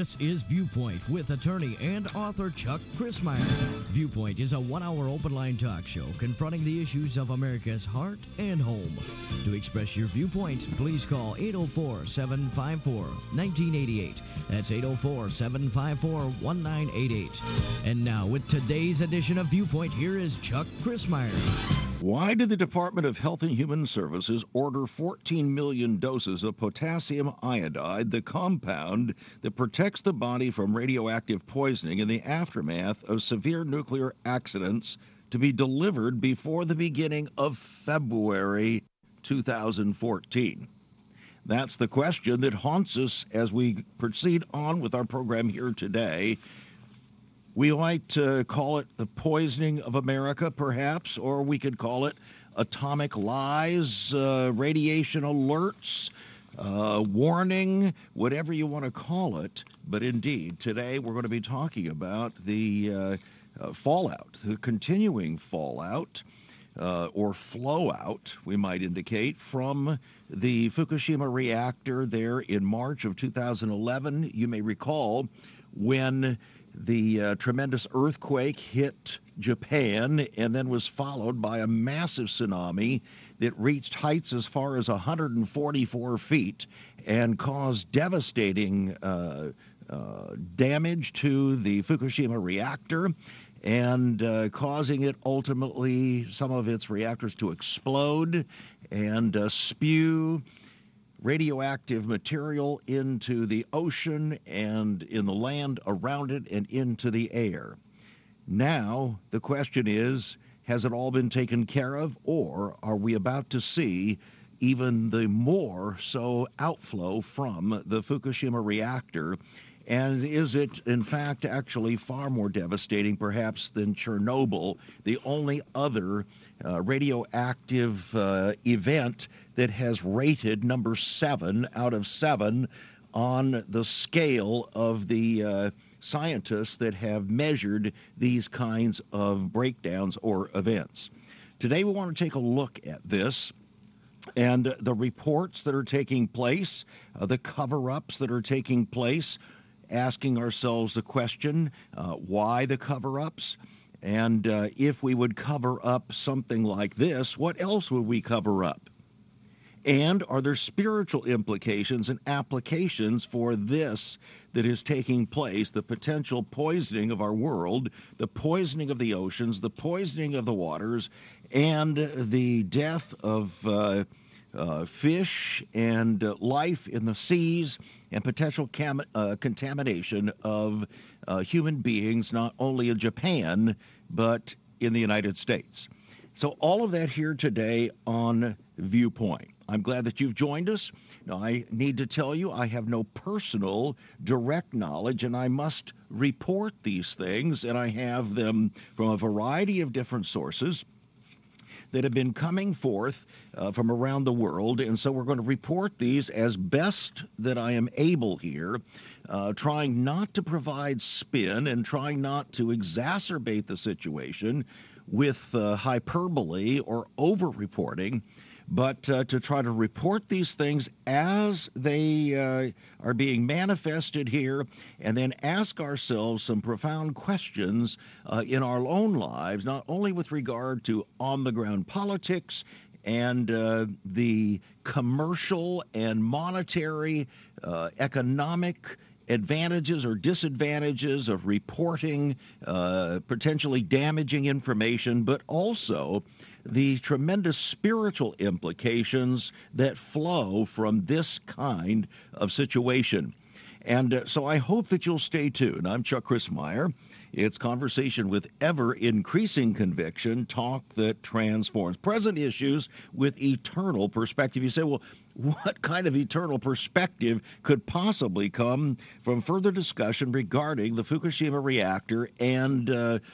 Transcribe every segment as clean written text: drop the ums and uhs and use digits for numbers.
This is Viewpoint with attorney and author Chuck Crismier. Viewpoint is a one-hour open-line talk show confronting the issues of America's heart and home. To express your viewpoint, please call 804-754-1988. That's 804-754-1988. And now, with today's edition of Viewpoint, here is Chuck Crismier. Why did the Department of Health and Human Services order 14 million doses of potassium iodide, the compound that protects the body from radioactive poisoning in the aftermath of severe nuclear accidents, to be delivered before the beginning of February 2014? That's the question that haunts us as we proceed on with our program here today. We might call it the poisoning of America, perhaps, or we could call it atomic lies, radiation alerts, warning, whatever you want to call it. But indeed, today we're going to be talking about the fallout, the continuing fallout, or flow out, we might indicate, from the Fukushima reactor there in March of 2011. You may recall when the tremendous earthquake hit Japan and then was followed by a massive tsunami that reached heights as far as 144 feet and caused devastating damage to the Fukushima reactor, and causing it ultimately, some of its reactors to explode and spew radioactive material into the ocean and in the land around it and into the air. Now, the question is, has it all been taken care of, or are we about to see even the more so outflow from the Fukushima reactor? And is it, in fact, actually far more devastating, perhaps, than Chernobyl, the only other radioactive event that has rated number 7 out of 7 on the scale of the scientists that have measured these kinds of breakdowns or events? Today we want to take a look at this and the reports that are taking place, the cover-ups that are taking place, asking ourselves the question, why the cover-ups? And if we would cover up something like this, what else would we cover up? And are there spiritual implications and applications for this that is taking place, the potential poisoning of our world, the poisoning of the oceans, the poisoning of the waters, and the death of fish and life in the seas, and potential contamination of human beings, not only in Japan, but in the United States. So all of that here today on Viewpoint. I'm glad that you've joined us. Now, I need to tell you, I have no personal direct knowledge, and I must report these things, and I have them from a variety of different sources that have been coming forth from around the world, and so we're going to report these as best that I am able here, trying not to provide spin and trying not to exacerbate the situation with hyperbole or over-reporting, but to try to report these things as they are being manifested here, and then ask ourselves some profound questions in our own lives, not only with regard to on-the-ground politics and the commercial and monetary economic advantages or disadvantages of reporting potentially damaging information, but also the tremendous spiritual implications that flow from this kind of situation. And so I hope that you'll stay tuned. I'm Chuck Crismier. It's conversation with ever-increasing conviction, talk that transforms. Present issues with eternal perspective. You say, well, what kind of eternal perspective could possibly come from further discussion regarding the Fukushima reactor and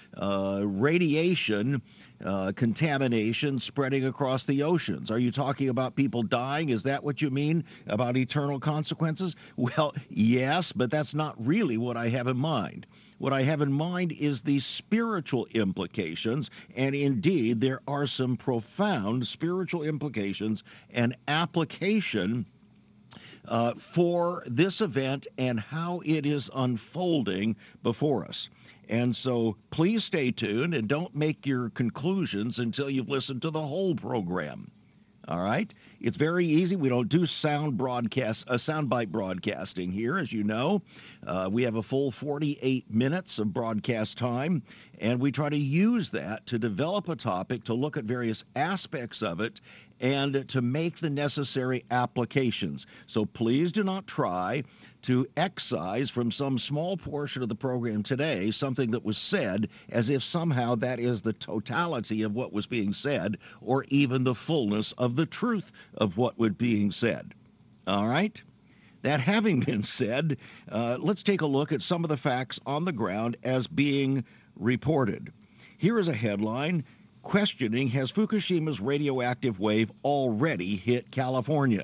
radiation contamination spreading across the oceans? Are you talking about people dying? Is that what you mean about eternal consequences? Well, yes, but that's not really what I have in mind. What I have in mind is the spiritual implications, and indeed there are some profound spiritual implications and application for this event and how it is unfolding before us. And so please stay tuned and don't make your conclusions until you've listened to the whole program. All right? It's very easy. We don't do soundbite broadcasting here, as you know. We have a full 48 minutes of broadcast time, and we try to use that to develop a topic, to look at various aspects of it, and to make the necessary applications. So please do not try to excise from some small portion of the program today something that was said as if somehow that is the totality of what was being said or even the fullness of the truth of what was being said. All right? That having been said, let's take a look at some of the facts on the ground as being reported. Here is a headline questioning, has Fukushima's radioactive wave already hit California?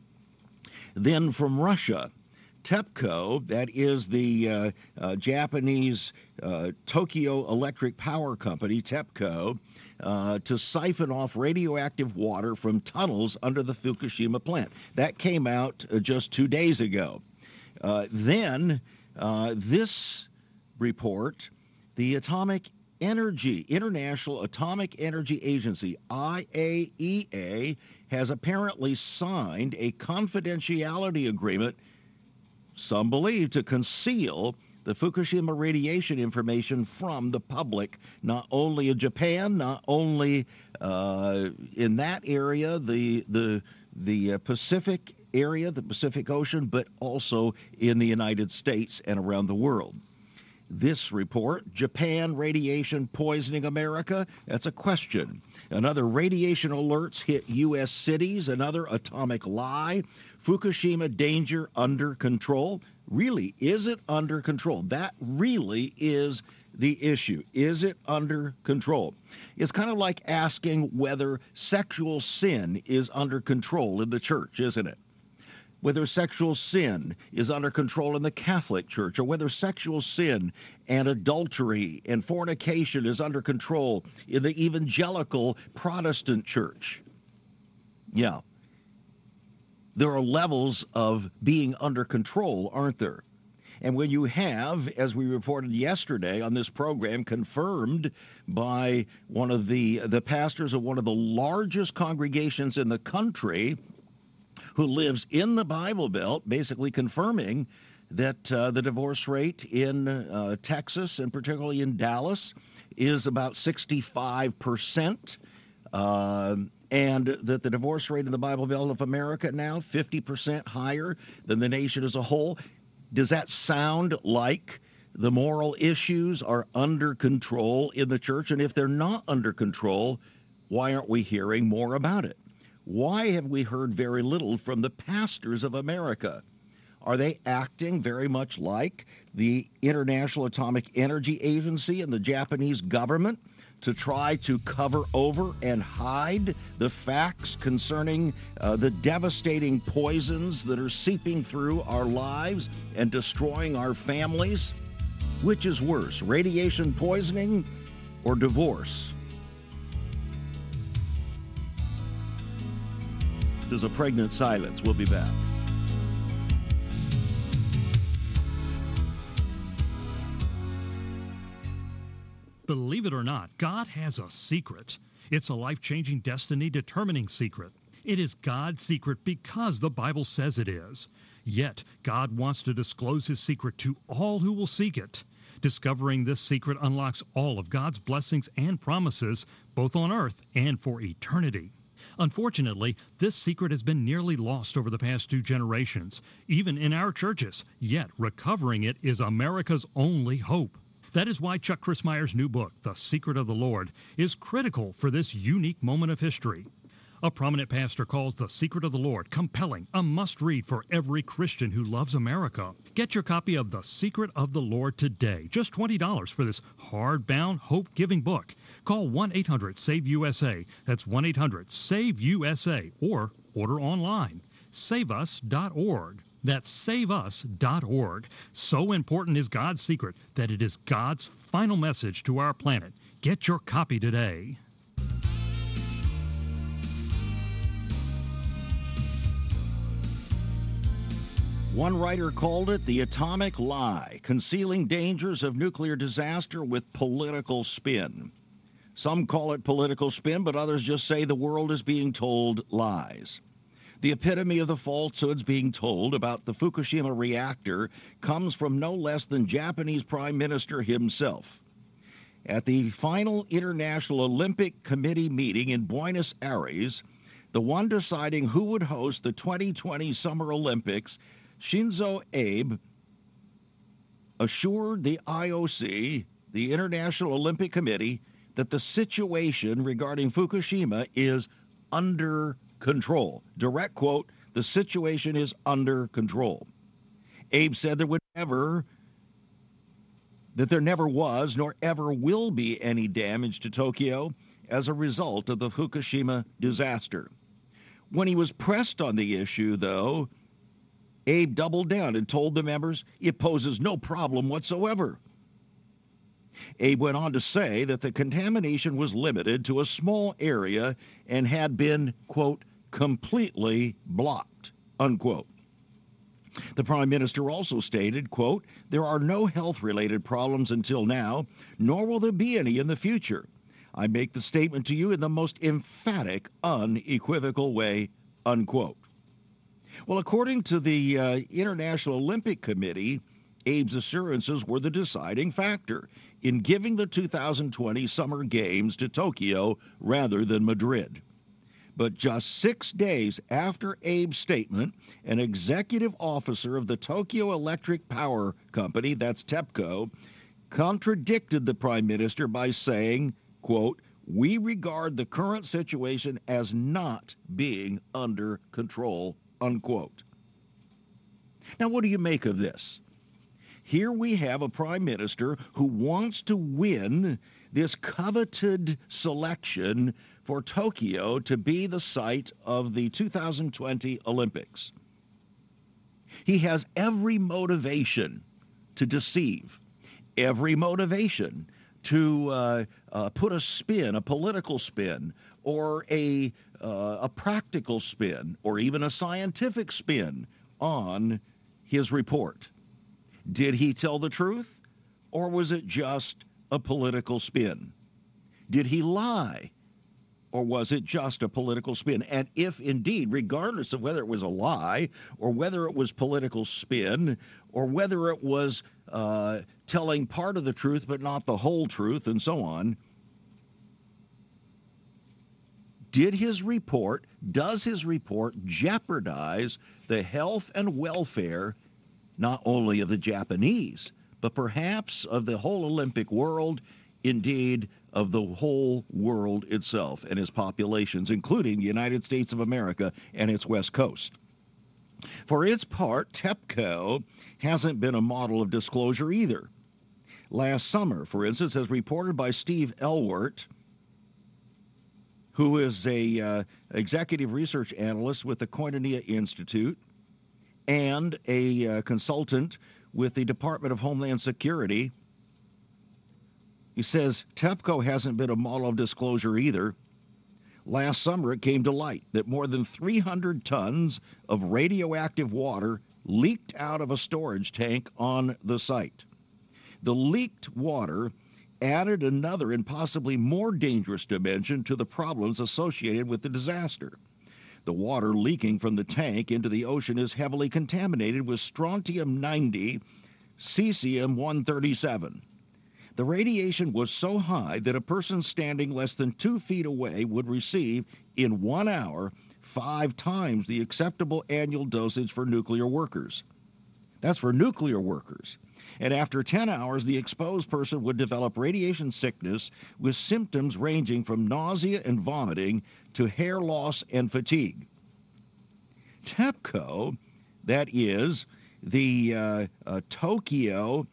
Then from Russia, TEPCO, that is the Japanese Tokyo Electric Power Company, TEPCO, to siphon off radioactive water from tunnels under the Fukushima plant. That came out just 2 days ago. Then this report, the International Atomic Energy Agency, IAEA, has apparently signed a confidentiality agreement, some believe, to conceal the Fukushima radiation information from the public, not only in Japan, not only in that area, the Pacific area, the Pacific Ocean, but also in the United States and around the world. This report, Japan radiation poisoning America, that's a question. Another, radiation alerts hit U.S. cities, another atomic lie. Fukushima danger under control. Really, is it under control? That really is the issue. Is it under control? It's kind of like asking whether sexual sin is under control in the church, isn't it? Whether sexual sin is under control in the Catholic Church, or whether sexual sin and adultery and fornication is under control in the evangelical Protestant church. Yeah. There are levels of being under control, aren't there? And when you have, as we reported yesterday on this program, confirmed by one of the pastors of one of the largest congregations in the country, who lives in the Bible Belt, basically confirming that the divorce rate in Texas, and particularly in Dallas, is about 65%, and that the divorce rate in the Bible Belt of America now 50% higher than the nation as a whole. Does that sound like the moral issues are under control in the church? And if they're not under control, why aren't we hearing more about it? Why have we heard very little from the pastors of America? Are they acting very much like the International Atomic Energy Agency and the Japanese government to try to cover over and hide the facts concerning the devastating poisons that are seeping through our lives and destroying our families? Which is worse, radiation poisoning or divorce? There's a pregnant silence. We'll be back. Believe it or not, God has a secret. It's a life-changing, destiny-determining secret. It is God's secret because the Bible says it is. Yet, God wants to disclose his secret to all who will seek it. Discovering this secret unlocks all of God's blessings and promises, both on earth and for eternity. Unfortunately, this secret has been nearly lost over the past 2 generations, even in our churches. Yet, recovering it is America's only hope. That is why Chuck Crismier's new book, The Secret of the Lord, is critical for this unique moment of history. A prominent pastor calls The Secret of the Lord compelling, a must-read for every Christian who loves America. Get your copy of The Secret of the Lord today. Just $20 for this hardbound, hope-giving book. Call 1-800-SAVE-USA. That's 1-800-SAVE-USA. Or order online. SaveUs.org. That's SaveUs.org. So important is God's secret that it is God's final message to our planet. Get your copy today. One writer called it the atomic lie, concealing dangers of nuclear disaster with political spin. Some call it political spin, but others just say the world is being told lies. The epitome of the falsehoods being told about the Fukushima reactor comes from no less than Japanese Prime Minister himself. At the final International Olympic Committee meeting in Buenos Aires, the one deciding who would host the 2020 Summer Olympics, Shinzo Abe assured the IOC, the International Olympic Committee, that the situation regarding Fukushima is under control. Direct quote, the situation is under control. Abe said there never was nor ever will be any damage to Tokyo as a result of the Fukushima disaster. When he was pressed on the issue, though, Abe doubled down and told the members it poses no problem whatsoever. Abe went on to say that the contamination was limited to a small area and had been, quote, completely blocked, unquote. The Prime Minister also stated, quote, there are no health-related problems until now, nor will there be any in the future. I make the statement to you in the most emphatic, unequivocal way, unquote. Well, according to the International Olympic Committee, Abe's assurances were the deciding factor in giving the 2020 Summer Games to Tokyo rather than Madrid. But just 6 days after Abe's statement, an executive officer of the Tokyo Electric Power Company, that's TEPCO, contradicted the Prime Minister by saying, quote, we regard the current situation as not being under control, unquote. Now, what do you make of this? Here we have a Prime Minister who wants to win this coveted selection for Tokyo to be the site of the 2020 Olympics. He has every motivation to deceive, every motivation to put a spin, a political spin, or a practical spin, or even a scientific spin on his report. Did he tell the truth, or was it just a political spin? Did he lie, or was it just a political spin? And if indeed, regardless of whether it was a lie, or whether it was political spin, or whether it was telling part of the truth but not the whole truth, and so on, does his report jeopardize the health and welfare not only of the Japanese, but perhaps of the whole Olympic world, indeed of the whole world itself and its populations, including the United States of America and its West Coast? For its part, TEPCO hasn't been a model of disclosure either. Last summer, for instance, as reported by Steve Elwert, who is a executive research analyst with the Koinonia Institute and a consultant with the Department of Homeland Security, he says TEPCO hasn't been a model of disclosure either. Last summer, it came to light that more than 300 tons of radioactive water leaked out of a storage tank on the site. The leaked water added another and possibly more dangerous dimension to the problems associated with the disaster. The water leaking from the tank into the ocean is heavily contaminated with strontium-90, cesium-137. The radiation was so high that a person standing less than 2 feet away would receive, in 1 hour, 5 times the acceptable annual dosage for nuclear workers. That's for nuclear workers. And after 10 hours, the exposed person would develop radiation sickness with symptoms ranging from nausea and vomiting to hair loss and fatigue. TEPCO, that is the Tokyo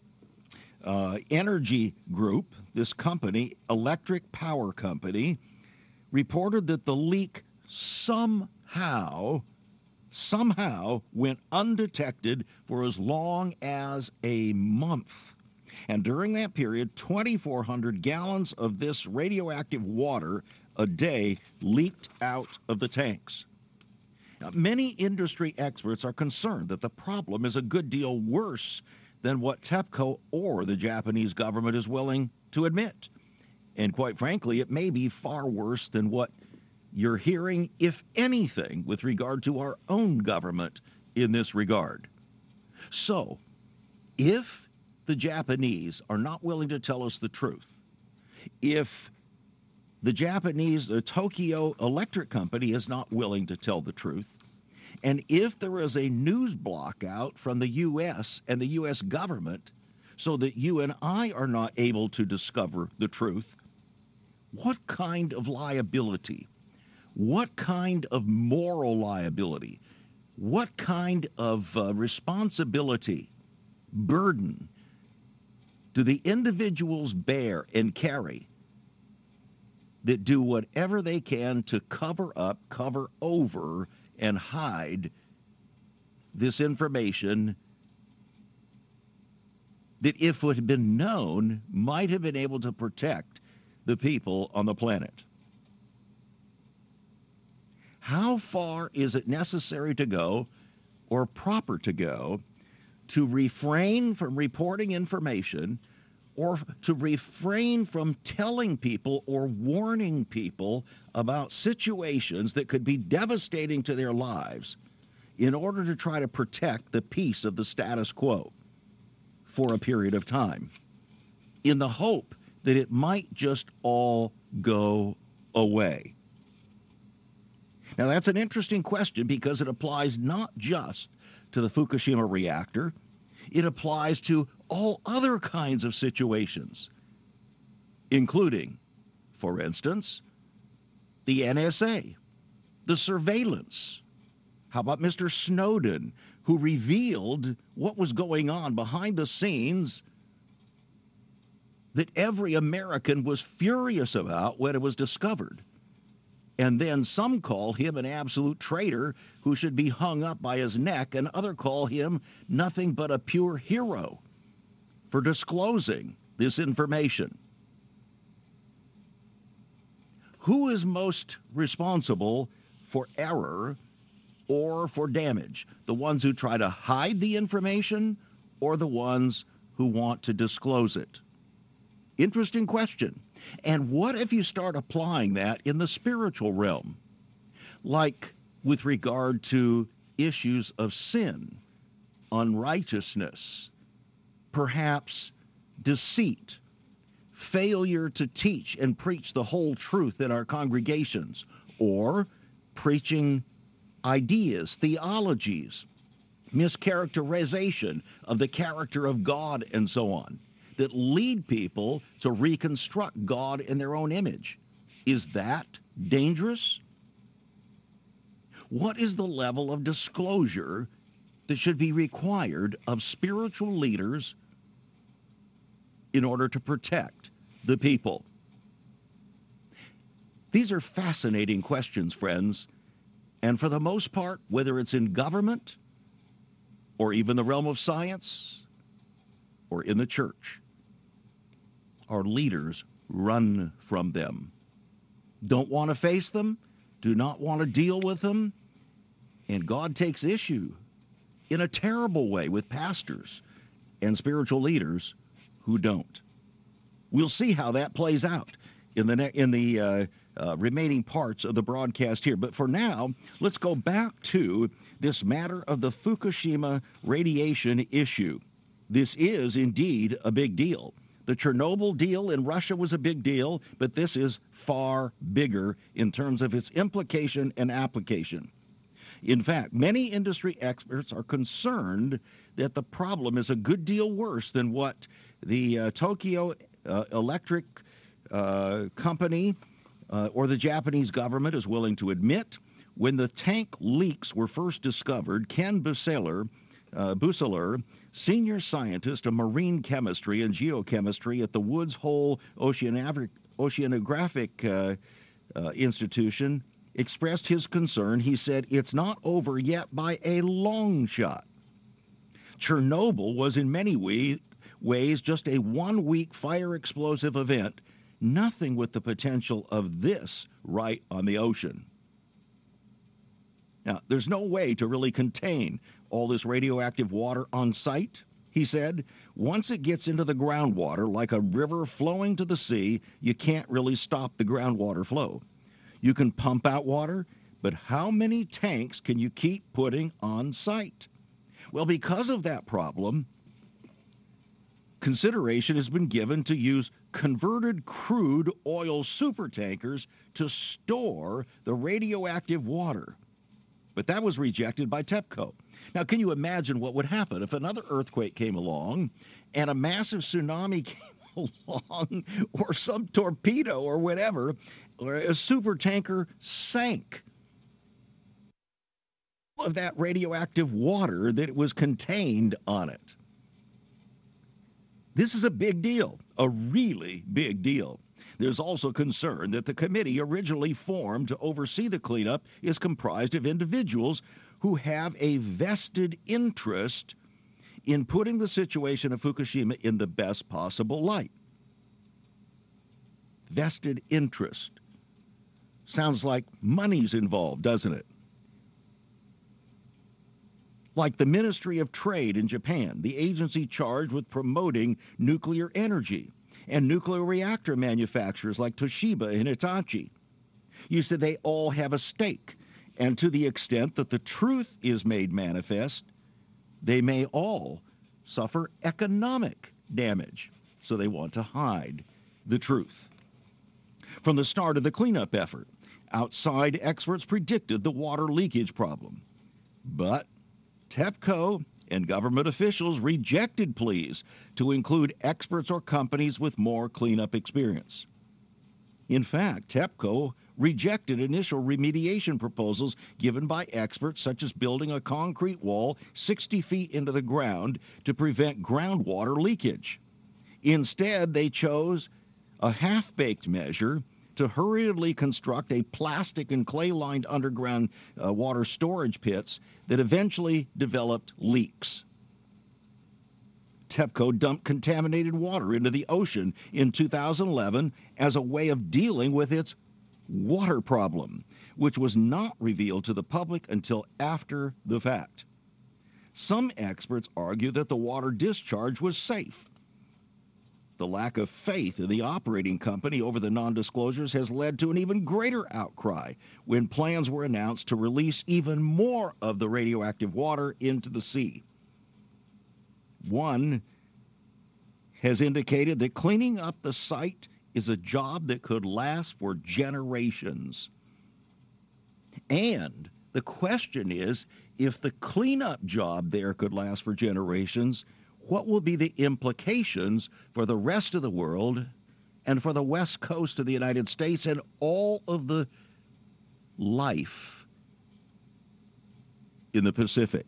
Energy Group, this company, electric power company, reported that the leak somehow went undetected for as long as a month. And during that period, 2,400 gallons of this radioactive water a day leaked out of the tanks. Now, many industry experts are concerned that the problem is a good deal worse than what TEPCO or the Japanese government is willing to admit. And quite frankly, it may be far worse than what you're hearing, if anything, with regard to our own government in this regard. So, if the Japanese are not willing to tell us the truth, if the Tokyo Electric Company is not willing to tell the truth, and if there is a news block out from the U.S. and the U.S. government so that you and I are not able to discover the truth, what kind of liability, what kind of moral liability, what kind of responsibility, burden do the individuals bear and carry that do whatever they can to cover up, cover over, and hide this information that, if it had been known, might have been able to protect the people on the planet? How far is it necessary to go, or proper to go, to refrain from reporting information, or to refrain from telling people or warning people about situations that could be devastating to their lives in order to try to protect the peace of the status quo for a period of time, in the hope that it might just all go away? Now, that's an interesting question because it applies not just to the Fukushima reactor. It applies to all other kinds of situations, including, for instance, the NSA, the surveillance. How about Mr. Snowden, who revealed what was going on behind the scenes that every American was furious about when it was discovered? And then some call him an absolute traitor who should be hung up by his neck, and others call him nothing but a pure hero for disclosing this information. Who is most responsible for error or for damage? The ones who try to hide the information, or the ones who want to disclose it? Interesting question. And what if you start applying that in the spiritual realm, like with regard to issues of sin, unrighteousness, perhaps deceit, failure to teach and preach the whole truth in our congregations, or preaching ideas, theologies, mischaracterization of the character of God, and so on, that lead people to reconstruct God in their own image? Is that dangerous? What is the level of disclosure that should be required of spiritual leaders in order to protect the people? These are fascinating questions, friends, and for the most part, whether it's in government or even the realm of science or in the church, our leaders run from them, don't want to face them, do not want to deal with them, and God takes issue in a terrible way with pastors and spiritual leaders who don't. We'll see how that plays out in the remaining parts of the broadcast here. But for now, let's go back to this matter of the Fukushima radiation issue. This is indeed a big deal. The Chernobyl deal in Russia was a big deal, but this is far bigger in terms of its implication and application. In fact, many industry experts are concerned that the problem is a good deal worse than what the Tokyo Electric Company or the Japanese government is willing to admit. When the tank leaks were first discovered, Ken Buseler, senior scientist of marine chemistry and geochemistry at the Woods Hole Oceanographic Institution, expressed his concern. He said, "It's not over yet by a long shot." Chernobyl was in many ways just a one-week fire explosive event, nothing with the potential of this right on the ocean. Now, there's no way to really contain all this radioactive water on site, he said. Once it gets into the groundwater, like a river flowing to the sea, you can't really stop the groundwater flow. You can pump out water, but how many tanks can you keep putting on site? Well, because of that problem, consideration has been given to use converted crude oil supertankers to store the radioactive water. But that was rejected by TEPCO. Now, can you imagine what would happen if another earthquake came along and a massive tsunami came along, or some torpedo or whatever, or a supertanker sank? Of that radioactive water that was contained on it. This is a big deal, a really big deal. There's also concern that the committee originally formed to oversee the cleanup is comprised of individuals who have a vested interest in putting the situation of Fukushima in the best possible light. Vested interest. Sounds like money's involved, doesn't it? Like the Ministry of Trade in Japan, the agency charged with promoting nuclear energy, and nuclear reactor manufacturers like Toshiba and Hitachi. You said they all have a stake, and to the extent that the truth is made manifest, they may all suffer economic damage, so they want to hide the truth. From the start of the cleanup effort, outside experts predicted the water leakage problem, but TEPCO and government officials rejected pleas to include experts or companies with more cleanup experience. In fact, TEPCO rejected initial remediation proposals given by experts, such as building a concrete wall 60 feet into the ground to prevent groundwater leakage. Instead, they chose a half-baked measure to hurriedly construct a plastic and clay-lined underground water storage pits that eventually developed leaks. TEPCO dumped contaminated water into the ocean in 2011 as a way of dealing with its water problem, which was not revealed to the public until after the fact. Some experts argue that the water discharge was safe. The lack of faith in the operating company over the non-disclosures has led to an even greater outcry when plans were announced to release even more of the radioactive water into the sea. One has indicated that cleaning up the site is a job that could last for generations. And the question is, if the cleanup job there could last for generations, what will be the implications for the rest of the world and for the west coast of the United States and all of the life in the Pacific?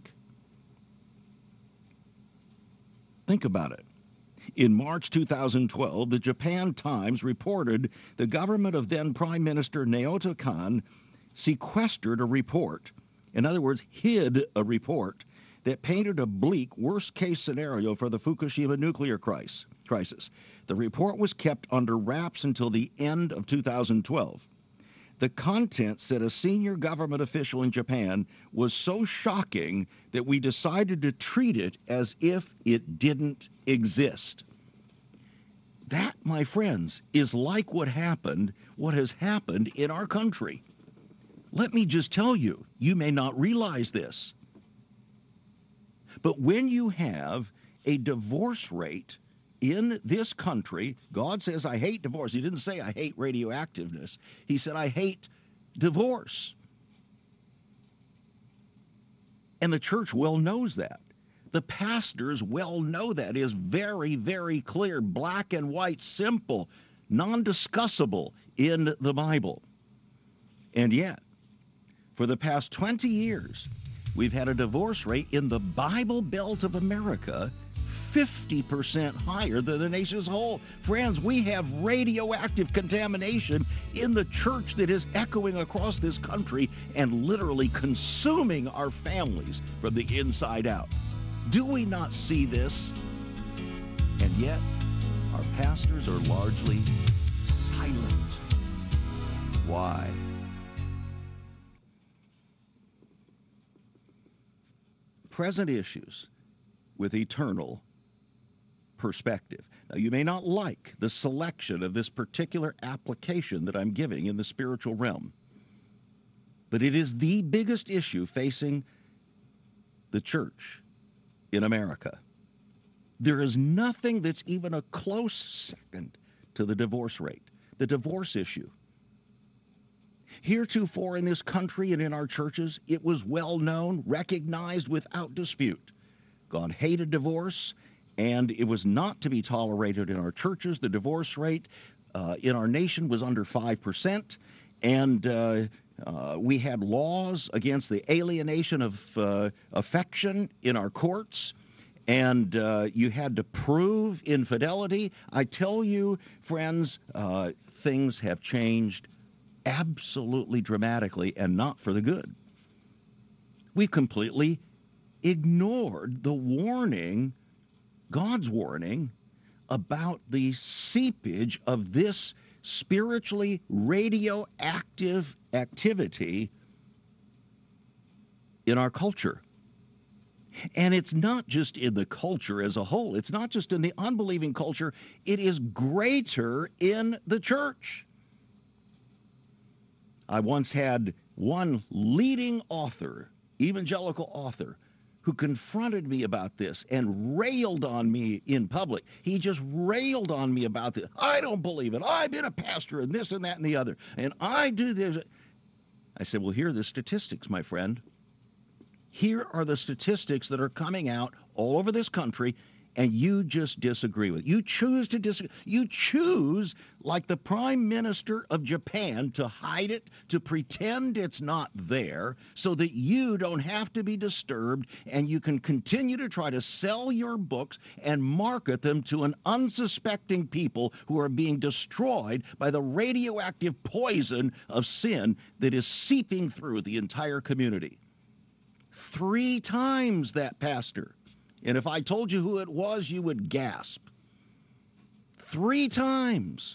Think about it. In March 2012, the Japan Times reported the government of then Prime Minister Naoto Kan sequestered a report, in other words, hid a report that painted a bleak worst-case scenario for the Fukushima nuclear crisis. The report was kept under wraps until the end of 2012. The content, said a senior government official in Japan, was so shocking that we decided to treat it as if it didn't exist. That, my friends, is like what has happened in our country. Let me just tell you, you may not realize this, but when you have a divorce rate in this country, God says, I hate divorce. He didn't say, I hate radioactiveness. He said, I hate divorce. And the church well knows that. The pastors well know that. It is very, very clear, black and white, simple, non-discussable in the Bible. And yet, for the past 20 years, we've had a divorce rate in the Bible Belt of America 50% higher than the nation as a whole. Friends, we have radioactive contamination in the church that is echoing across this country and literally consuming our families from the inside out. Do we not see this? And yet, our pastors are largely silent. Why? present issues with eternal perspective. Now, you may not like the selection of this particular application that I'm giving in the spiritual realm, but it is the biggest issue facing the church in America. There is nothing that's even a close second to the divorce rate, the divorce issue. Heretofore in this country and in our churches, it was well known, recognized without dispute. God hated divorce, and it was not to be tolerated in our churches. The divorce rate in our nation was under 5%, and we had laws against the alienation of affection in our courts, and you had to prove infidelity. I tell you, friends, things have changed absolutely dramatically, and not for the good. We completely ignored the warning, God's warning, about the seepage of this spiritually radioactive activity in our culture. And it's not just in the culture as a whole. It's not just in the unbelieving culture. It is greater in the church. I once had one leading author, evangelical author, who confronted me about this and railed on me in public. He just railed on me about this. I don't believe it. I've been a pastor and this and that and the other, and I do this. I said, well, here are the statistics, my friend. Here are the statistics that are coming out all over this country, and you just disagree with it. You choose to disagree. You choose, like the Prime Minister of Japan, to hide it, to pretend it's not there, so that you don't have to be disturbed, and you can continue to try to sell your books and market them to an unsuspecting people who are being destroyed by the radioactive poison of sin that is seeping through the entire community. 3 times that pastor. And if I told you who it was, you would gasp. 3 times.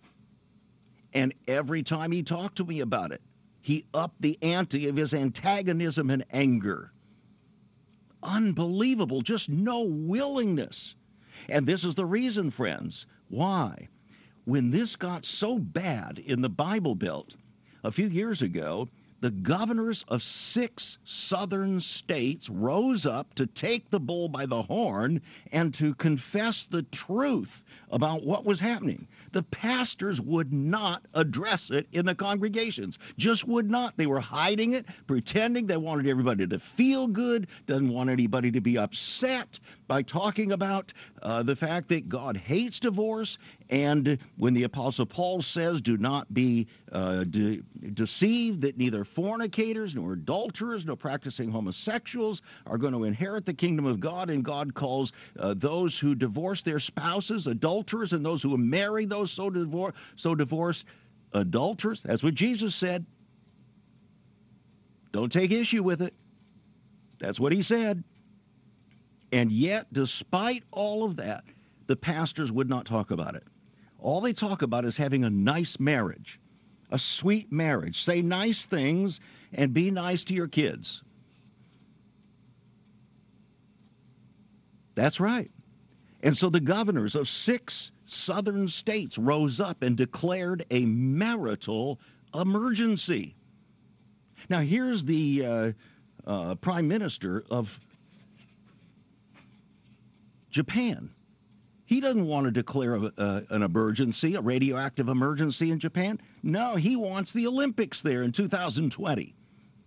And every time he talked to me about it, he upped the ante of his antagonism and anger. Unbelievable. Just no willingness. And this is the reason, friends, why. When this got so bad in the Bible Belt a few years ago, the governors of 6 southern states rose up to take the bull by the horn and to confess the truth about what was happening. The pastors would not address it in the congregations, just would not. They were hiding it, pretending they wanted everybody to feel good, didn't want anybody to be upset by talking about the fact that God hates divorce. And when the Apostle Paul says, do not be deceived, that neither fornicators, nor adulterers, nor practicing homosexuals are going to inherit the kingdom of God, and God calls those who divorce their spouses adulterers, and those who marry those so divorced adulterers. That's what Jesus said. Don't take issue with it. That's what he said. And yet, despite all of that, the pastors would not talk about it. All they talk about is having a nice marriage, a sweet marriage. Say nice things and be nice to your kids. That's right. And so the governors of 6 southern states rose up and declared a marital emergency. Now, here's the Prime Minister of Japan. He doesn't want to declare an emergency, a radioactive emergency in Japan. No, he wants the Olympics there in 2020.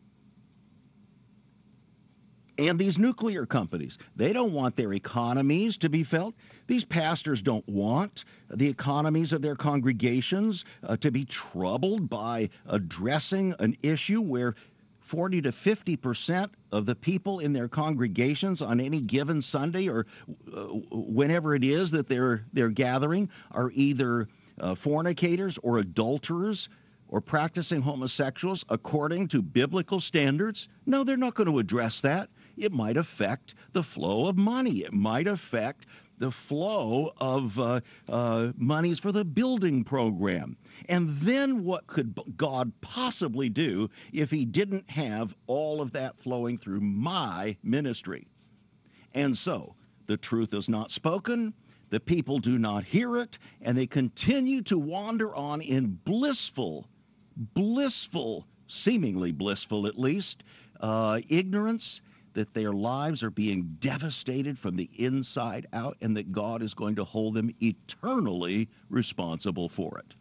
And these nuclear companies, they don't want their economies to be felt. These pastors don't want the economies of their congregations to be troubled by addressing an issue where 40 to 50% of the people in their congregations on any given Sunday or whenever it is that they're gathering are either fornicators or adulterers or practicing homosexuals according to biblical standards. No, they're not going to address that. It might affect the flow of money. It might affect the flow of monies for the building program. And then what could God possibly do if he didn't have all of that flowing through my ministry? And so the truth is not spoken, the people do not hear it, and they continue to wander on in blissful, seemingly blissful at least, ignorance that their lives are being devastated from the inside out and that God is going to hold them eternally responsible for it.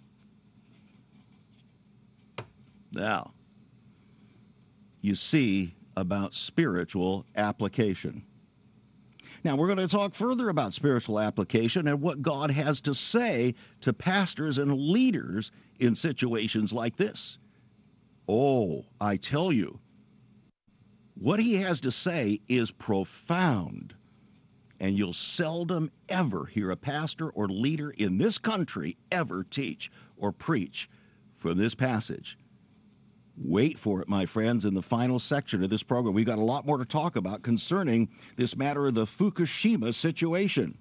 Now, you see about spiritual application. Now, we're going to talk further about spiritual application and what God has to say to pastors and leaders in situations like this. Oh, I tell you, what he has to say is profound, and you'll seldom ever hear a pastor or leader in this country ever teach or preach from this passage. Wait for it, my friends, in the final section of this program. We've got a lot more to talk about concerning this matter of the Fukushima situation.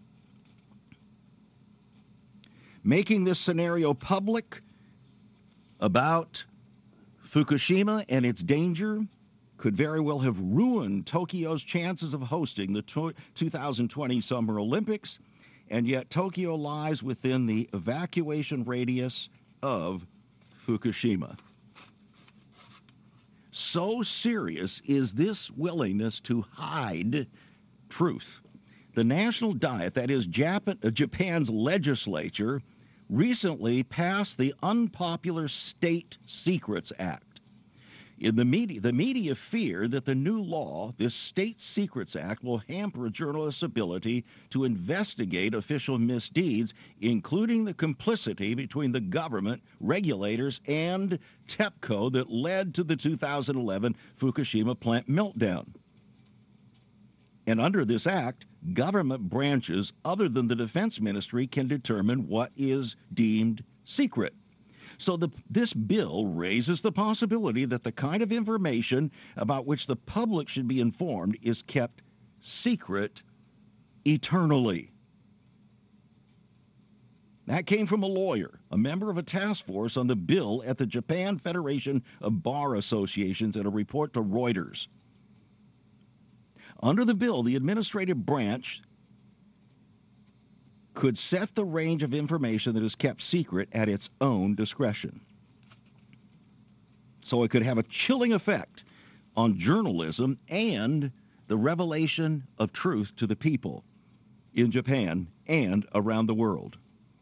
Making this scenario public about Fukushima and its danger could very well have ruined Tokyo's chances of hosting the 2020 Summer Olympics, and yet Tokyo lies within the evacuation radius of Fukushima. So serious is this willingness to hide truth. The National Diet, that is Japan's legislature, recently passed the Unpopular State Secrets Act. In the media fear that the new law, this State Secrets Act, will hamper a journalist's ability to investigate official misdeeds, including the complicity between the government, regulators, and TEPCO that led to the 2011 Fukushima plant meltdown. And under this act, government branches other than the Defense Ministry can determine what is deemed secret. So this bill raises the possibility that the kind of information about which the public should be informed is kept secret eternally. That came from a lawyer, a member of a task force on the bill at the Japan Federation of Bar Associations, in a report to Reuters. Under the bill, the administrative branch could set the range of information that is kept secret at its own discretion. So it could have a chilling effect on journalism and the revelation of truth to the people in Japan and around the world.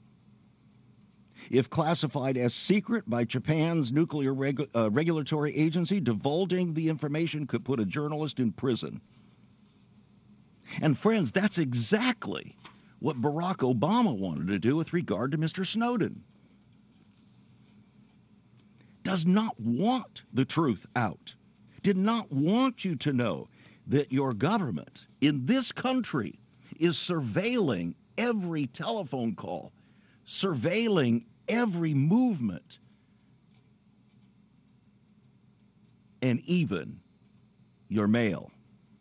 If classified as secret by Japan's nuclear regulatory agency, divulging the information could put a journalist in prison. And friends, that's exactly what Barack Obama wanted to do with regard to Mr. Snowden. Does not want the truth out. Did not want you to know that your government in this country is surveilling every telephone call, surveilling every movement, and even your mail.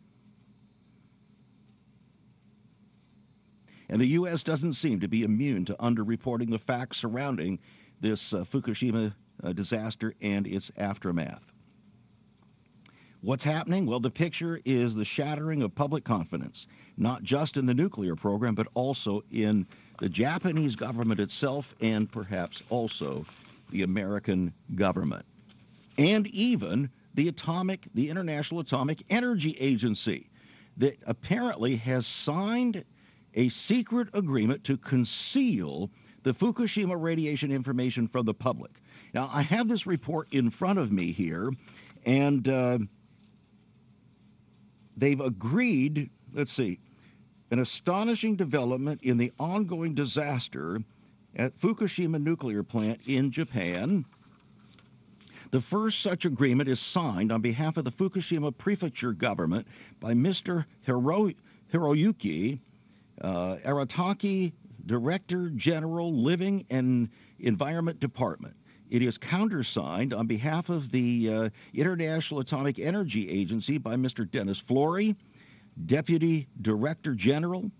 And the U.S. doesn't seem to be immune to underreporting the facts surrounding this Fukushima disaster and its aftermath. What's happening? Well, the picture is the shattering of public confidence, not just in the nuclear program, but also in the Japanese government itself and perhaps also the American government. And even the International Atomic Energy Agency, that apparently has signed a secret agreement to conceal the Fukushima radiation information from the public. Now, I have this report in front of me here, and they've agreed, let's see, an astonishing development in the ongoing disaster at Fukushima nuclear plant in Japan. The first such agreement is signed on behalf of the Fukushima prefecture government by Mr. Hiroyuki Arataki, Director General, Living and Environment Department. It is countersigned on behalf of the International Atomic Energy Agency by Mr. Dennis Flory, Deputy Director General,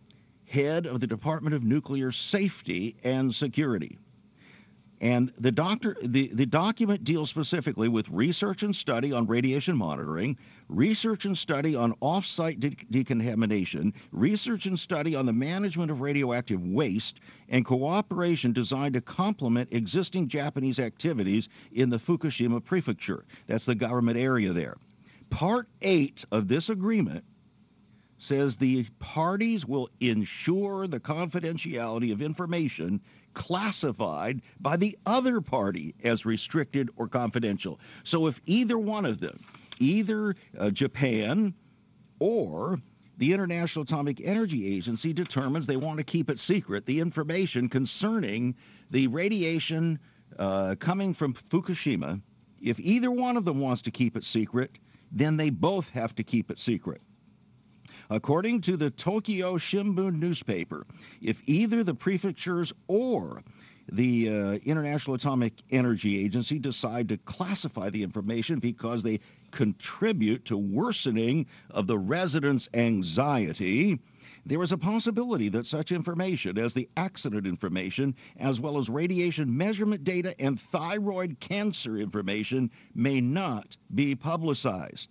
head of the Department of Nuclear Safety and Security. And the document deals specifically with research and study on radiation monitoring, research and study on off-site decontamination, research and study on the management of radioactive waste, and cooperation designed to complement existing Japanese activities in the Fukushima Prefecture. That's the government area there. Part 8 of this agreement says the parties will ensure the confidentiality of information classified by the other party as restricted or confidential. So if either one of them, either Japan or the International Atomic Energy Agency, determines they want to keep it secret, the information concerning the radiation coming from Fukushima, if either one of them wants to keep it secret, then they both have to keep it secret. According to the Tokyo Shimbun newspaper, if either the prefectures or the International Atomic Energy Agency decide to classify the information because they contribute to worsening of the residents' anxiety, there is a possibility that such information as the accident information, as well as radiation measurement data and thyroid cancer information, may not be publicized.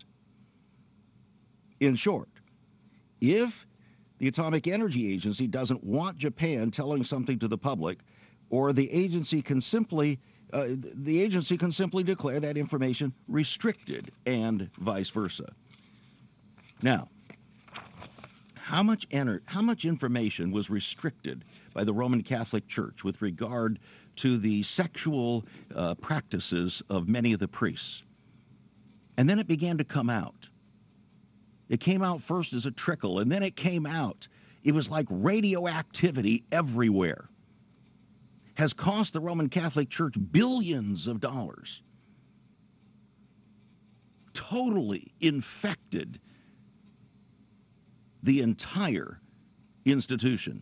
In short, if the Atomic Energy Agency doesn't want Japan telling something to the public, or the agency can simply declare that information restricted, and vice versa. Now, how much information was restricted by the Roman Catholic Church with regard to the sexual practices of many of the priests? And then it began to come out. It came out first as a trickle, and then it came out. It was like radioactivity everywhere. Has cost the Roman Catholic Church billions of dollars. Totally infected the entire institution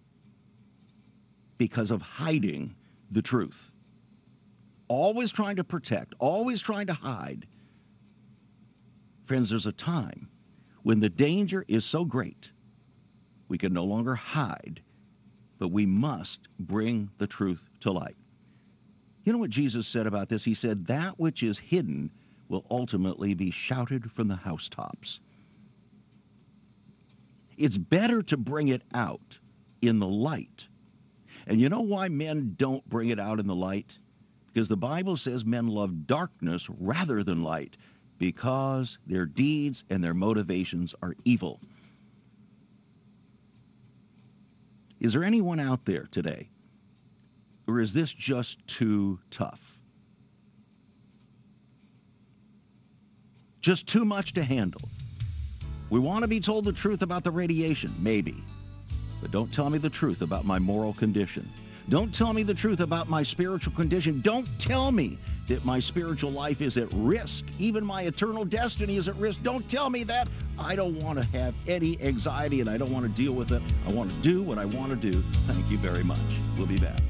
because of hiding the truth. Always trying to protect, always trying to hide. Friends, there's a time when the danger is so great, we can no longer hide, but we must bring the truth to light. You know what Jesus said about this? He said, that which is hidden will ultimately be shouted from the housetops. It's better to bring it out in the light. And you know why men don't bring it out in the light? Because the Bible says men love darkness rather than light, because their deeds and their motivations are evil. Is there anyone out there today, or is this just too tough? Just too much to handle? We want to be told the truth about the radiation, maybe, but don't tell me the truth about my moral condition. Don't tell me the truth about my spiritual condition. Don't tell me that my spiritual life is at risk. Even my eternal destiny is at risk. Don't tell me that. I don't want to have any anxiety, and I don't want to deal with it. I want to do what I want to do. Thank you very much. We'll be back.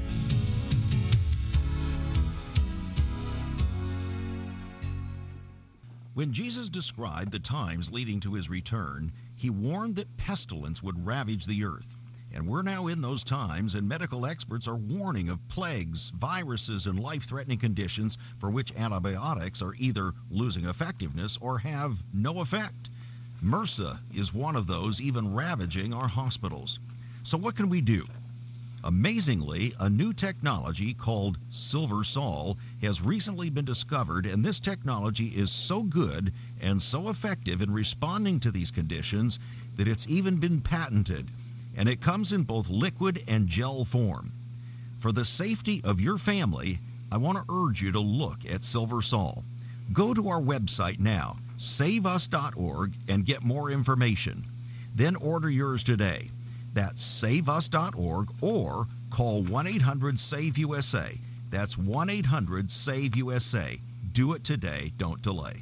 When Jesus described the times leading to his return, he warned that pestilence would ravage the earth. And we're now in those times, and medical experts are warning of plagues, viruses, and life-threatening conditions for which antibiotics are either losing effectiveness or have no effect. MRSA is one of those, even ravaging our hospitals. So what can we do? Amazingly, a new technology called SilverSol has recently been discovered, and this technology is so good and so effective in responding to these conditions that it's even been patented. And it comes in both liquid and gel form. For the safety of your family, I want to urge you to look at SilverSol. Go to our website now, saveus.org, and get more information. Then order yours today. That's saveus.org, or call 1-800-SAVE-USA. That's 1-800-SAVE-USA. Do it today. Don't delay.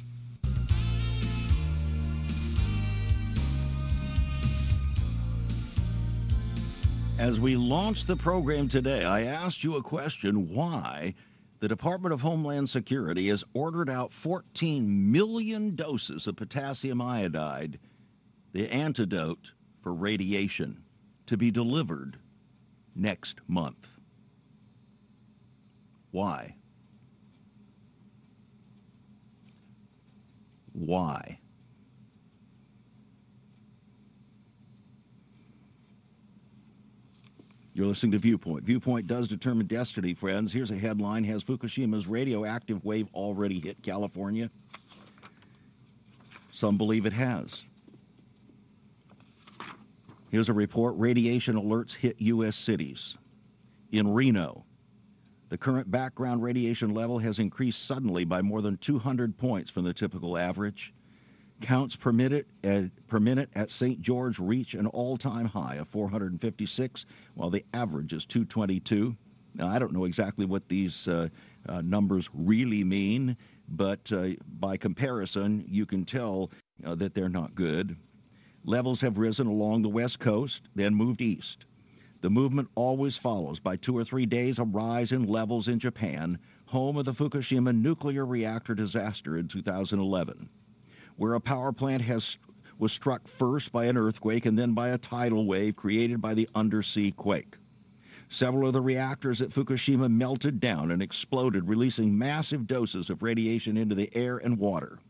As we launch the program today, I asked you a question: why the Department of Homeland Security has ordered out 14 million doses of potassium iodide, the antidote for radiation. to be delivered next month. Why? Why? You're listening to Viewpoint. Viewpoint does determine destiny, friends. Here's a headline. Has Fukushima's radioactive wave already hit California? Some believe it has. Here's a report. Radiation alerts hit U.S. cities. In Reno, the current background radiation level has increased suddenly by more than 200 points from the typical average. Counts per minute at St. George reach an all-time high of 456, while the average is 222. Now, I don't know exactly what these numbers really mean, but by comparison, you can tell that they're not good. Levels have risen along the West Coast, then moved east. The movement always follows, by 2 or 3 days, a rise in levels in Japan, home of the Fukushima nuclear reactor disaster in 2011. Where a power plant was struck first by an earthquake and then by a tidal wave created by the undersea quake. Several of the reactors at Fukushima melted down and exploded, releasing massive doses of radiation into the air and water.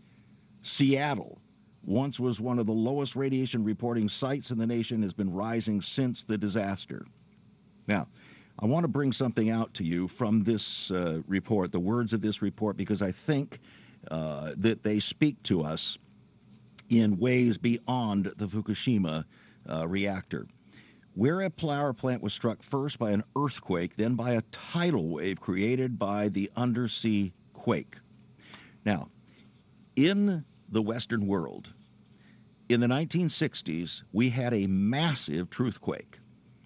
Seattle, once was one of the lowest radiation reporting sites in the nation, has been rising since the disaster. Now, I want to bring something out to you from this report, the words of this report, because I think that they speak to us in ways beyond the Fukushima reactor. Where a power plant was struck first by an earthquake, then by a tidal wave created by the undersea quake. Now, in the Western world, in the 1960s, we had a massive truthquake.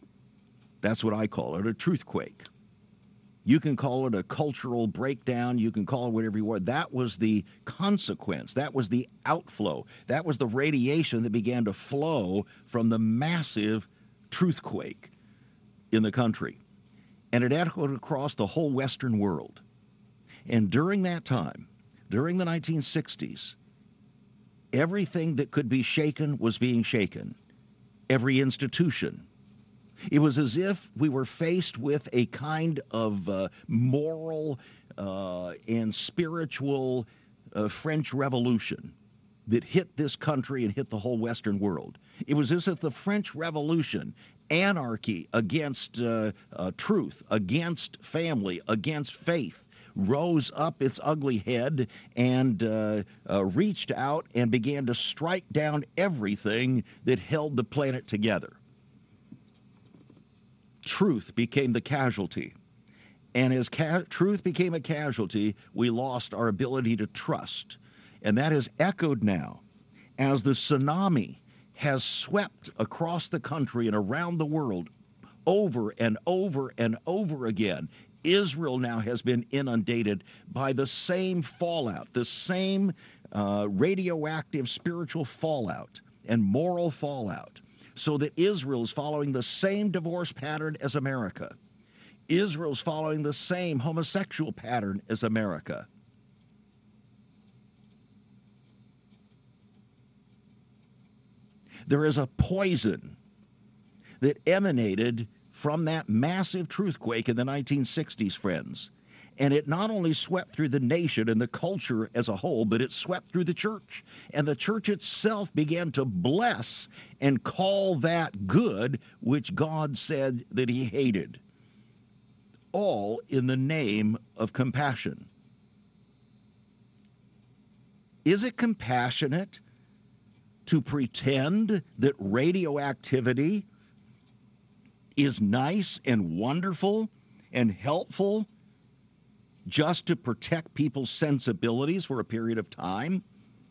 That's what I call it, a truthquake. You can call it a cultural breakdown. You can call it whatever you want. That was the consequence. That was the outflow. That was the radiation that began to flow from the massive truthquake in the country. And it echoed across the whole Western world. And during that time, during the 1960s, everything that could be shaken was being shaken. Every institution. It was as if we were faced with a kind of moral and spiritual French Revolution that hit this country and hit the whole Western world. It was as if the French Revolution, anarchy against truth, against family, against faith, rose up its ugly head and reached out and began to strike down everything that held the planet together. Truth became the casualty. And as truth became a casualty, we lost our ability to trust. And that is echoed now as the tsunami has swept across the country and around the world over and over and over again. Israel now has been inundated by the same fallout, the same radioactive spiritual fallout and moral fallout. So that Israel is following the same divorce pattern as America. Israel's following the same homosexual pattern as America. There is a poison that emanated from that massive truthquake in the 1960s, friends. And it not only swept through the nation and the culture as a whole, but it swept through the church. And the church itself began to bless and call that good which God said that he hated. All in the name of compassion. Is it compassionate to pretend that radioactivity is nice and wonderful and helpful just to protect people's sensibilities for a period of time?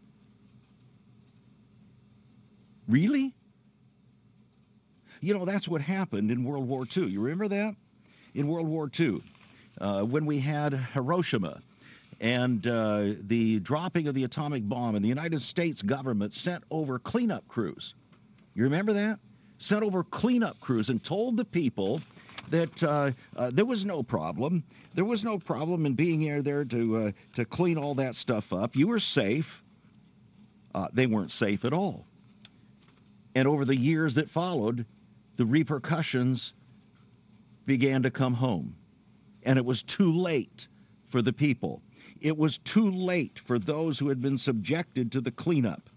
Really? You know, that's what happened in World War II. You remember that? In World War II, when we had Hiroshima and the dropping of the atomic bomb, and the United States government sent over cleanup crews. You remember that? Sent over cleanup crews and told the people that there was no problem. There was no problem in being there to clean all that stuff up. You were safe. They weren't safe at all. And over the years that followed, the repercussions began to come home. And it was too late for the people. It was too late for those who had been subjected to the cleanup.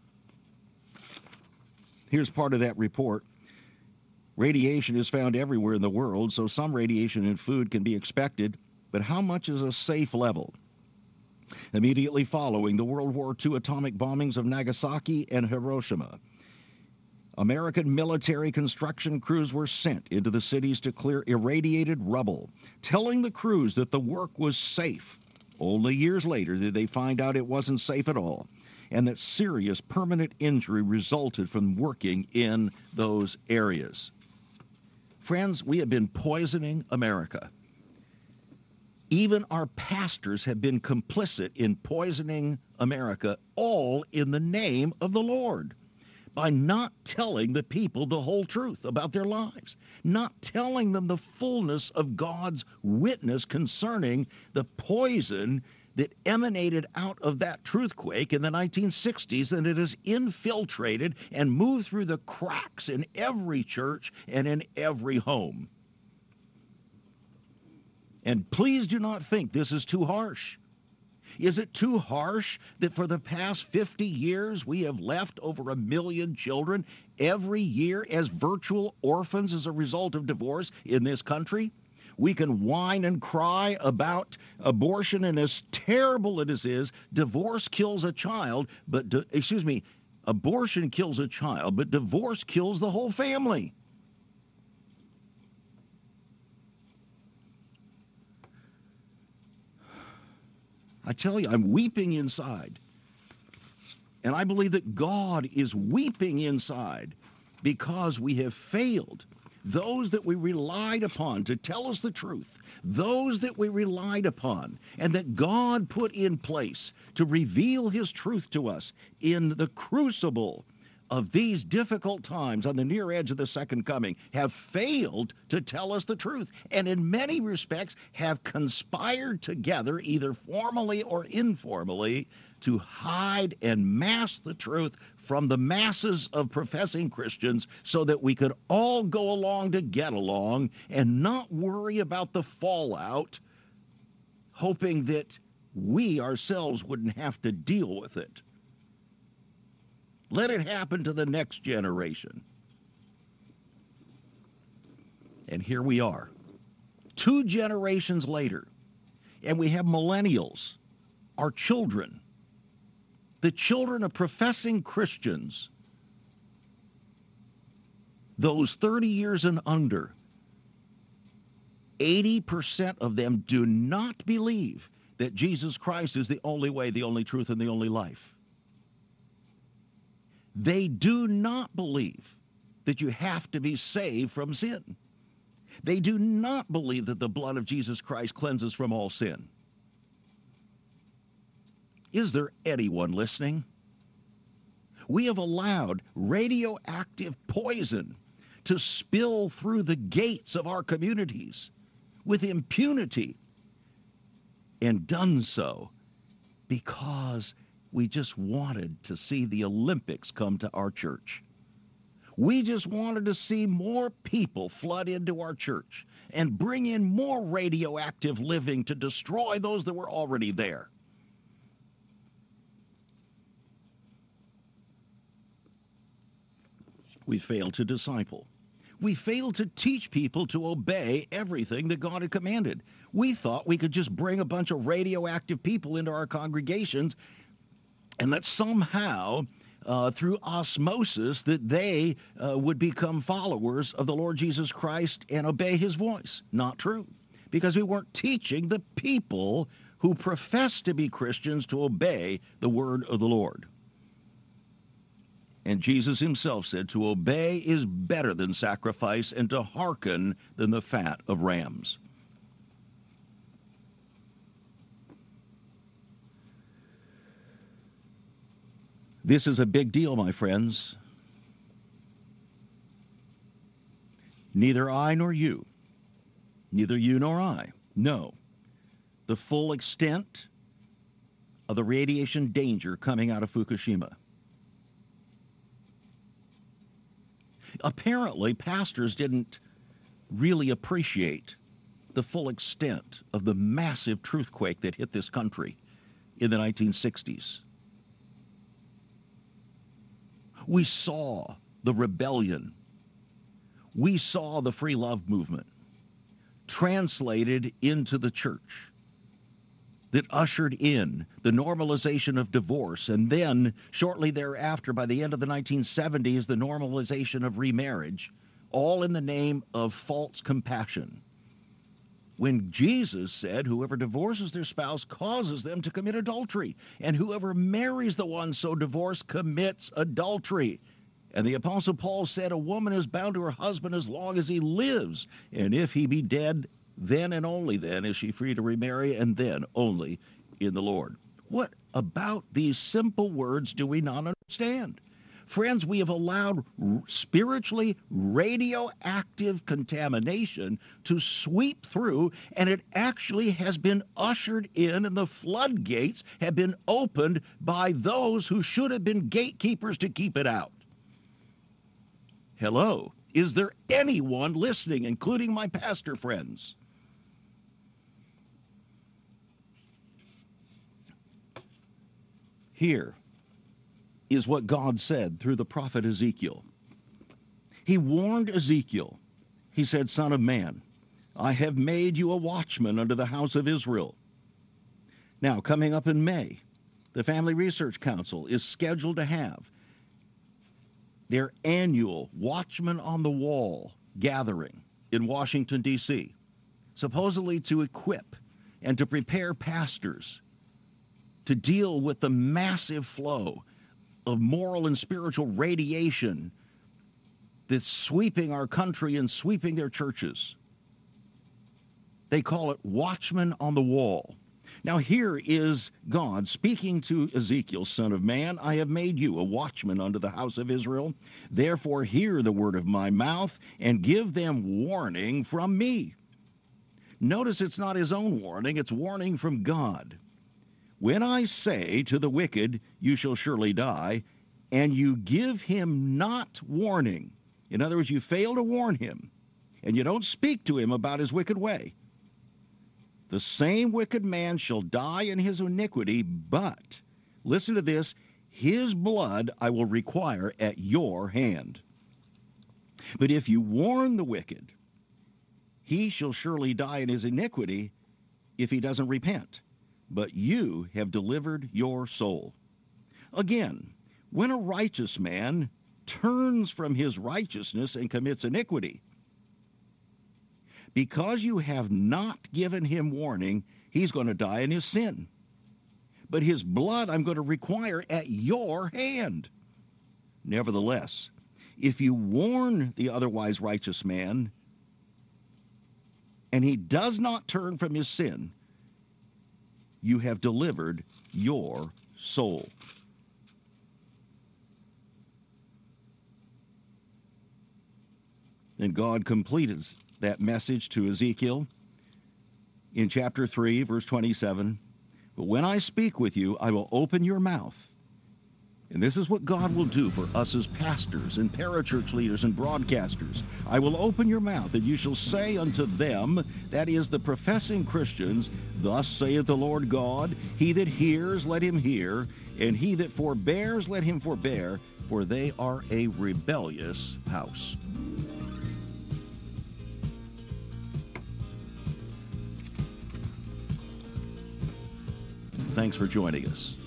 Here's part of that report. Radiation is found everywhere in the world, so some radiation in food can be expected, but how much is a safe level? Immediately following the World War II atomic bombings of Nagasaki and Hiroshima, American military construction crews were sent into the cities to clear irradiated rubble, telling the crews that the work was safe. Only years later did they find out it wasn't safe at all, and that serious permanent injury resulted from working in those areas. Friends, we have been poisoning America. Even our pastors have been complicit in poisoning America, all in the name of the Lord, by not telling the people the whole truth about their lives, not telling them the fullness of God's witness concerning the poison that emanated out of that truthquake in the 1960s, and it has infiltrated and moved through the cracks in every church and in every home. And please do not think this is too harsh. Is it too harsh that for the past 50 years we have left over 1 million children every year as virtual orphans as a result of divorce in this country? We can whine and cry about abortion, and as terrible as it is, divorce kills a child, but, abortion kills a child, but divorce kills the whole family. I tell you, I'm weeping inside. And I believe that God is weeping inside because we have failed those that we relied upon to tell us the truth, those that we relied upon and that God put in place to reveal his truth to us in the crucible of these difficult times on the near edge of the second coming, have failed to tell us the truth, and in many respects have conspired together, either formally or informally, to hide and mask the truth from the masses of professing Christians so that we could all go along to get along and not worry about the fallout, hoping that we ourselves wouldn't have to deal with it. Let it happen to the next generation. And here we are, 2 generations later, and we have millennials, our children, the children of professing Christians, those 30 years and under. 80% of them do not believe that Jesus Christ is the only way, the only truth, and the only life. They do not believe that you have to be saved from sin. They do not believe that the blood of Jesus Christ cleanses from all sin. Is there anyone listening? We have allowed radioactive poison to spill through the gates of our communities with impunity, and done so because we just wanted to see the Olympics come to our church. We just wanted to see more people flood into our church and bring in more radioactive living to destroy those that were already there. We failed to disciple. We failed to teach people to obey everything that God had commanded. We thought we could just bring a bunch of radioactive people into our congregations and that somehow, through osmosis, that they would become followers of the Lord Jesus Christ and obey his voice. Not true, because we weren't teaching the people who profess to be Christians to obey the word of the Lord. And Jesus himself said, to obey is better than sacrifice, and to hearken than the fat of rams. This is a big deal, my friends. Neither I nor you, neither you nor I, know the full extent of the radiation danger coming out of Fukushima. apparently pastors didn't really appreciate the full extent of the massive truthquake that hit this country in the 1960s. We saw the rebellion. We saw the free love movement translated into the church that ushered in the normalization of divorce, and then shortly thereafter, by the end of the 1970s, the normalization of remarriage, all in the name of false compassion. When Jesus said, whoever divorces their spouse causes them to commit adultery, and whoever marries the one so divorced commits adultery. And the Apostle Paul said, a woman is bound to her husband as long as he lives, and if he be dead, then and only then is she free to remarry, and then only in the Lord. What about these simple words do we not understand? Friends, we have allowed spiritually radioactive contamination to sweep through, and it actually has been ushered in, and the floodgates have been opened by those who should have been gatekeepers to keep it out. Hello, is there anyone listening, including my pastor friends? Here is what God said through the prophet Ezekiel. He warned Ezekiel. He said, Son of man, I have made you a watchman unto the house of Israel. Now, coming up in May, the Family Research Council is scheduled to have their annual Watchman on the Wall gathering in Washington, D.C., supposedly to equip and to prepare pastors to deal with the massive flow of moral and spiritual radiation that's sweeping our country and sweeping their churches. They call it Watchman on the Wall. Now here is God speaking to Ezekiel, Son of man, I have made you a watchman unto the house of Israel. Therefore hear the word of my mouth and give them warning from me. Notice it's not his own warning, it's warning from God. When I say to the wicked, you shall surely die, and you give him not warning, in other words, you fail to warn him, and you don't speak to him about his wicked way, the same wicked man shall die in his iniquity, but, listen to this, his blood I will require at your hand. But if you warn the wicked, he shall surely die in his iniquity if he doesn't repent. But you have delivered your soul. Again, when a righteous man turns from his righteousness and commits iniquity, because you have not given him warning, he's going to die in his sin. But his blood I'm going to require at your hand. Nevertheless, if you warn the otherwise righteous man, and he does not turn from his sin, you have delivered your soul. And God completed that message to Ezekiel in chapter 3, verse 27. But when I speak with you, I will open your mouth. And this is what God will do for us as pastors and parachurch leaders and broadcasters. I will open your mouth, and you shall say unto them, that is, the professing Christians, thus saith the Lord God, he that hears, let him hear, and he that forbears, let him forbear, for they are a rebellious house. Thanks for joining us.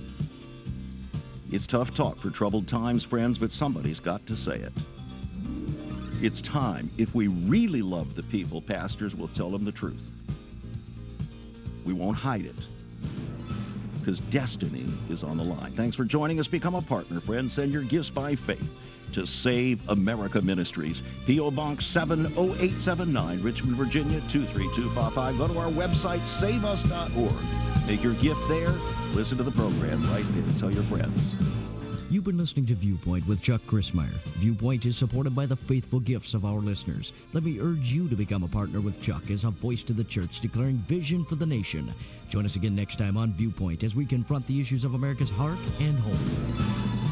It's tough talk for troubled times, friends, but somebody's got to say it. It's time. If we really love the people, pastors will tell them the truth. We won't hide it, because destiny is on the line. Thanks for joining us. Become a partner, friends. Send your gifts by faith to Save America Ministries. P.O. Box 70879, Richmond, Virginia 23255. Go to our website, saveus.org. Make your gift there. Listen to the program right there. Tell your friends. You've been listening to Viewpoint with Chuck Crismier. Viewpoint is supported by the faithful gifts of our listeners. Let me urge you to become a partner with Chuck as a voice to the church declaring vision for the nation. Join us again next time on Viewpoint as we confront the issues of America's heart and home.